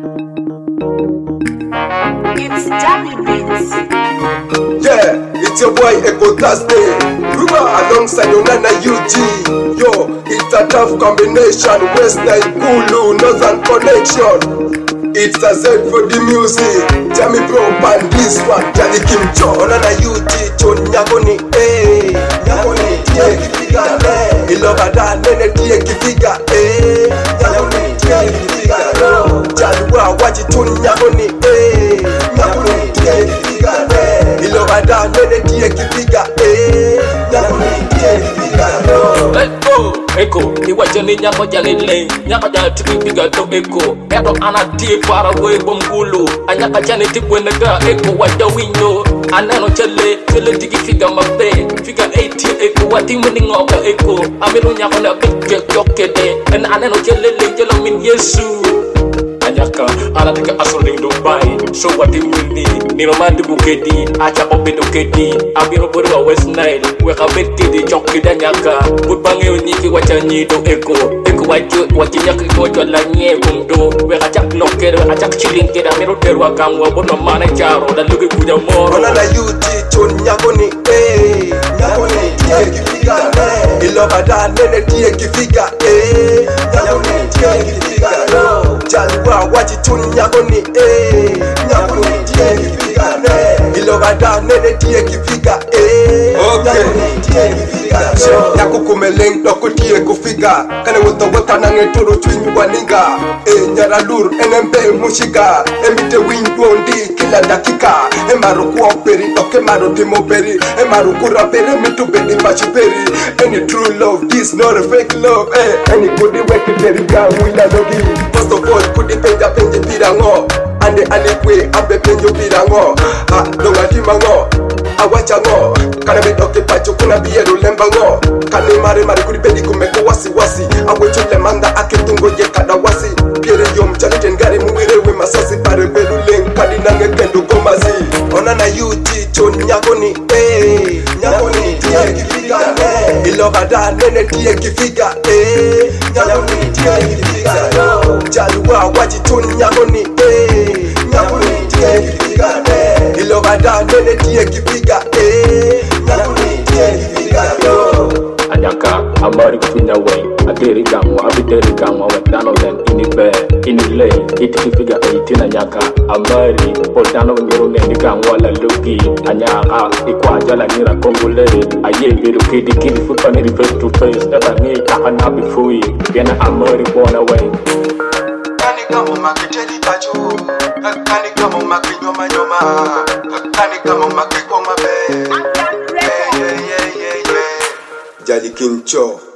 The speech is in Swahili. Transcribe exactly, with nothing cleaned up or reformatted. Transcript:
It's Johnny Beats. Yeah, it's your boy Echo Thursday. Ruba alongside Onana U G. Yo, it's a tough combination. West Nile, Kulu, Northern Connection. It's a Z for the music. Jammy Bro and this one, Johnny Kim Cho. Onana U G, Chon Nyagoni, eh. Nyagoni, tie kifiga, eh. Ilobada, nene tie kifiga, eh. Nyagoni, tie kifiga, no. Jalwa, waji chon nyagoni, eh. Nyagoni, tie kifiga, eh. Ilobada, nene tie kifiga, eh. Nyagoni, tie kifiga, no. Let's go! Echo, iwa jani nyako jalele, nyaka jani tiki biga to Echo. Edo anati para we bombulu, anyaka jani tikwe nega Echo waja winyo. Anano chale, chale tiki figa mabe, figa eighty Echo wati muni ngoga Echo. Amiru nyako na bige yokede, en anano chale le jalo min Yesu. Anyaka anatika asoling Dubai, so wati muni nino mandi bukedi, acha obe dokedi, abiro borwa West Nile, weka betedi chokida nyaka, bubange uniki wachanyi do Echo, Echo wajo wachinyaki kojo la nye kumdo, weka chak lokere, achak chilinkere, amiro terwa kamwa bono mane charo, da lugi kuja moro. Onana U G, chon nyagoni, eh, nyagoni, tie kifiga, eh, ilobada nene tie kifiga, eh, nyagoni, tie kifiga, no, jalwa waji chon nyagoni, eh, nyagoni, tie kifiga, eh, ilobada nene tie kifiga, eh, nyagoni, tie kifiga, no, yaku kumeleng doko tie kufiga, kane woto wota nange toro chwinyu waninga, eh, nyaralur, enembe mushiga, emite windwondi, kila dakika, emaru kuoperi, toke maru timoperi, emaru kuraperi, mitu bedi pachuperi, any true love, this not a fake love, eh, any kudi weki teriga, wila dogi, first of all, kudi penja penje pirango, ande ane kwe, abe penjo pirango, ha, donga timango, awacha ngo, kana me doke pacho kuna bieru lemba ngo, kane mare mare kudi pedi kumeko wasi wasi, awe chule manda ake tungo ye kada wasi, piere yom chani tengari muwire we masasi pare bedu leng, kadi nange kendo gomazi. Onana U G, chon nyagoni, eh, nyagoni, tie kifiga, eh, ilobada nene tie kifiga, eh, nyagoni, tie kifiga, no, jalwa waji chon nyagoni, eh, nyagoni, tie kifiga, eh, ilobada nene tie kifiga, eh, nyagoni, tie kifiga, no. Anyaka, amari kufinya way, ateri gamwa, abiteri gamwa, wetano len, inibe, inile, iti figa eighteen anyaka, amari, poltano ngiro neni gamwa la luki, anyaka, ikwa jala nira kongule, aye biru kidi kidi fupa niri face to face, eba ngi kakana bifui, biena amari born away. Kani kamo makiteli pacho, kani kamo makinyoma nyoma, kani kamo makikoma be. Yeah, yeah, yeah, yeah, yeah. Jadi Kim Cho.